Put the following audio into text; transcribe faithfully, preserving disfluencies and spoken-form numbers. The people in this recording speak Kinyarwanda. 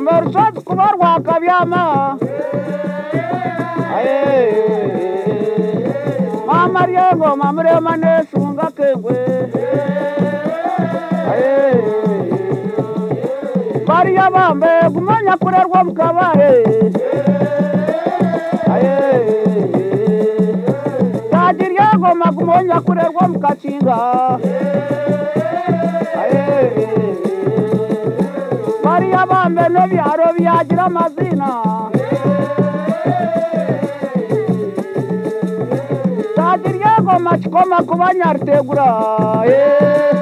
rugamba rushatse kuba rwakabyama mama riyengo mamurema nesunga kengwe bariya bambe gumanya kurerwa mu kabare yagiriye goma gumanya kurerwa mu kacinga bariya bambe n'ebyaro byagira amazina yagiriye goma kikoma kuba nyarutegura